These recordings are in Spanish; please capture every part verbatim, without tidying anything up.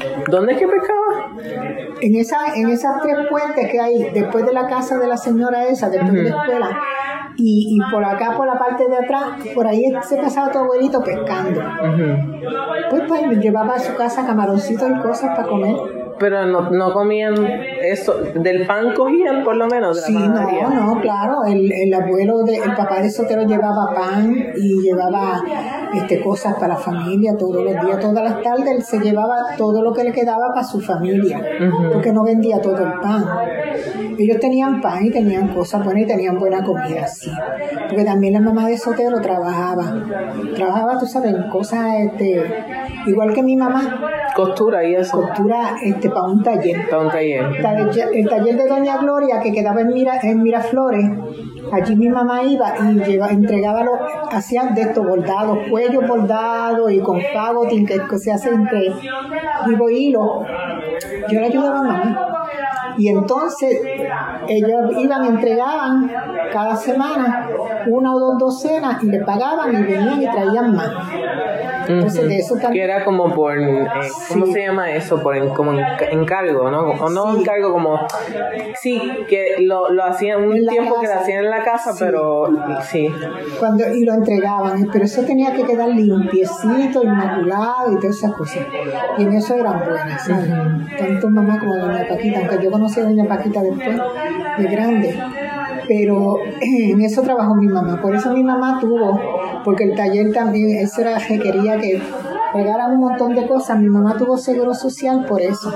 ¿Dónde es que pescaba? En, esa, en esas tres puentes que hay después de la casa de la señora esa, después uh-huh. de la escuela, y, y por acá, por la parte de atrás, por ahí se pasaba tu abuelito pescando. Uh-huh. Pues, pues llevaba a su casa camaroncitos y cosas para comer. Pero no, no comían eso, del pan cogían por lo menos de la sí, panadería. no, no, claro, el, el abuelo, de, el papá de Sotero llevaba pan y llevaba este, cosas para la familia todos los días, todas las tardes, él se llevaba todo lo que le quedaba para su familia, uh-huh. porque no vendía todo el pan. Ellos tenían pan y tenían cosas buenas y tenían buena comida, sí. Porque también la mamá de Sotero trabajaba, trabajaba, tú sabes, en cosas, este, igual que mi mamá. Costura y eso. Costura, este, para un taller. Para un taller. El taller de Doña Gloria, que quedaba en, Mira, en Miraflores, allí mi mamá iba y lleva, entregaba, los, hacía de estos bordados, cuellos bordados y con fagotín, que, que se hace entre vivo hilo. Yo le ayudaba a mamá. Y entonces ellos iban, entregaban cada semana una o dos docenas y le pagaban y venían y traían más. Entonces uh-huh. de eso también. Que era como por, eh, ¿cómo sí. se llama eso? Por en, como encargo, ¿no? O no sí. encargo, como, sí, que lo, lo hacían un tiempo casa. que lo hacían en la casa, sí. pero sí. Cuando, y lo entregaban, pero eso tenía que quedar limpiecito, inmaculado y todas esas cosas. Y en eso eran buenas, ¿sabes? Uh-huh. Tanto mamá como doña Paquita, aunque yo conocí a doña Paquita después, de grande. Pero en eso trabajó mi mamá, por eso mi mamá tuvo, porque el taller también, eso era que quería que pegaran un montón de cosas, mi mamá tuvo seguro social por eso.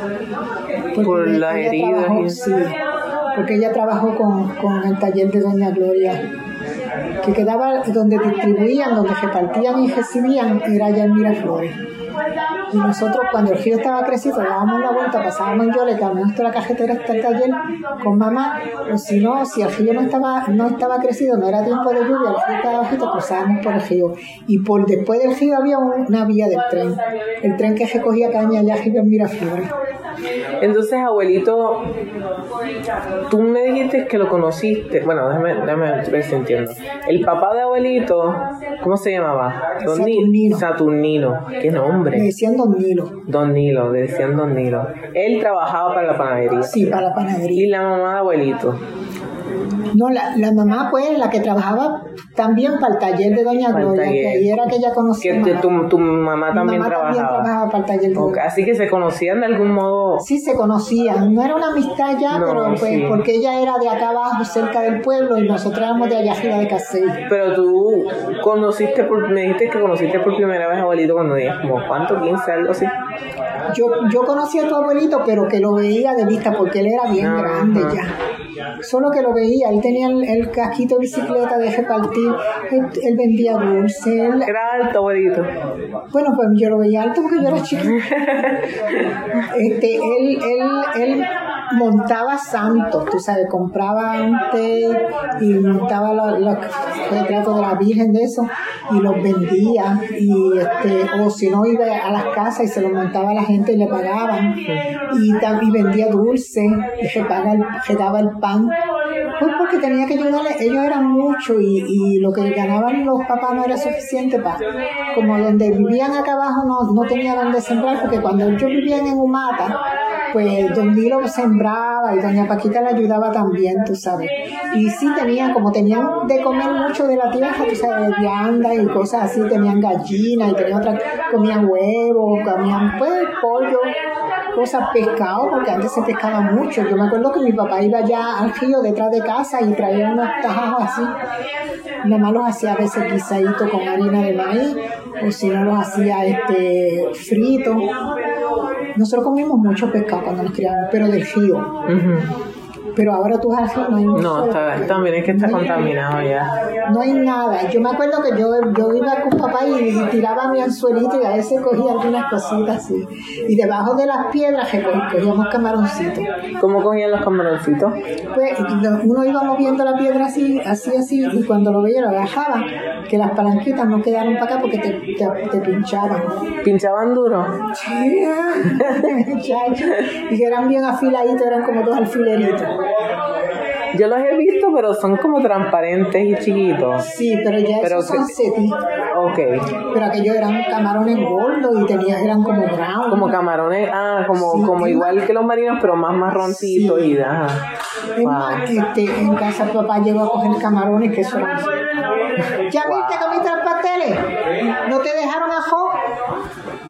Por las heridas. Trabajó, sí, porque ella trabajó con, con el taller de Doña Gloria, que quedaba donde distribuían, donde repartían y recibían, era allá en Miraflores. Y nosotros, cuando el río estaba crecido, dábamos la vuelta, pasábamos en Yole, caminamos toda la carretera hasta el taller con mamá, o si no, si el río no estaba, no estaba crecido, no era tiempo de lluvia, el río estaba bajito, cruzábamos por el río. Y por después del río había una vía del tren, el tren que recogía caña allá arriba en Miraflores. Entonces, abuelito, tú me dijiste que lo conociste. Bueno, déjame, déjame ver si entiendo. El papá de abuelito, ¿cómo se llamaba? Don Saturnino. Saturnino. ¿Qué nombre? Le decían Don Nilo. Don Nilo, le decían Don Nilo. Él trabajaba para la panadería. Sí, para la panadería. ¿Y la mamá de abuelito? No, la, la mamá, pues, la que trabajaba también para el taller de Doña para Gloria, que ahí era que ella conocía. Que tu, tu mamá también mamá trabajaba. También trabajaba para el taller de okay, así que se conocían de algún modo. Sí, se conocían. No era una amistad ya, no, pero pues, sí. porque ella era de acá abajo, cerca del pueblo, y nosotros éramos de allá arriba de Casey. Pero tú conociste, por, me dijiste que conociste por primera vez a abuelito cuando tenías como, ¿cuánto? quince, algo así. Yo, yo conocí a tu abuelito, pero que lo veía de vista, porque él era bien uh-huh. grande ya. Solo que lo veía, él tenía el, el casquito de bicicleta de repartir, él, él vendía dulce. Él, era alto, abuelito. Bueno, pues yo lo veía alto porque yo era chiquita. este, él, él, él montaba santos, tú sabes, compraba antes y montaba los, los retratos de la Virgen de eso y los vendía, y este, o si no iba a las casas y se los montaba a la gente y le pagaban, y, y vendía dulce y se daba el pan, pues porque tenía que ayudarle. Ellos eran muchos y, y lo que ganaban los papás no era suficiente para, como donde vivían acá abajo no, no tenían donde sembrar, porque cuando ellos vivían en Humata, pues don Nilo sembraba y doña Paquita le ayudaba también, tú sabes. Y sí tenían, como tenían de comer mucho de la tierra, tú sabes, vianda y cosas así, tenían gallinas y tenían otras, comían huevos, comían pues pollo, cosas, pescado, porque antes se pescaba mucho. Yo me acuerdo que mi papá iba allá al río detrás de casa y traía unos tajos así. Mi mamá los hacía a veces guisaditos con harina de maíz, o si no los hacía este frito. Nosotros comimos mucho pescado cuando nos criamos, pero del río. Uh-huh. Pero ahora tú has no hay no, está, también es que está no contaminado hay, ya. No hay nada. Yo me acuerdo que yo, yo iba con papá y, y tiraba mi anzuelito y a veces cogía algunas cositas así. Y debajo de las piedras cogíamos camaroncitos. ¿Cómo cogían los camaroncitos? Pues uno iba moviendo la piedra así, así, así, y cuando lo veía lo bajaba, que las palanquitas no quedaron para acá porque te, te, te pinchaban. ¿Pinchaban duro? Sí, y que eran bien afiladitos, eran como dos alfileritos. Yo los he visto, pero son como transparentes y chiquitos. Sí, pero ya pero esos son que, setí. Ok. Pero aquellos eran camarones gordos y tenían, eran como brown. Como camarones, ah, como, sí, como igual más, que los marinos, pero más marroncitos sí. y ajá. Es wow. más, este, en casa papá llegó a coger camarones que son así. ¿Ya wow. viste, comiste los pasteles? ¿No te dejaron ajo?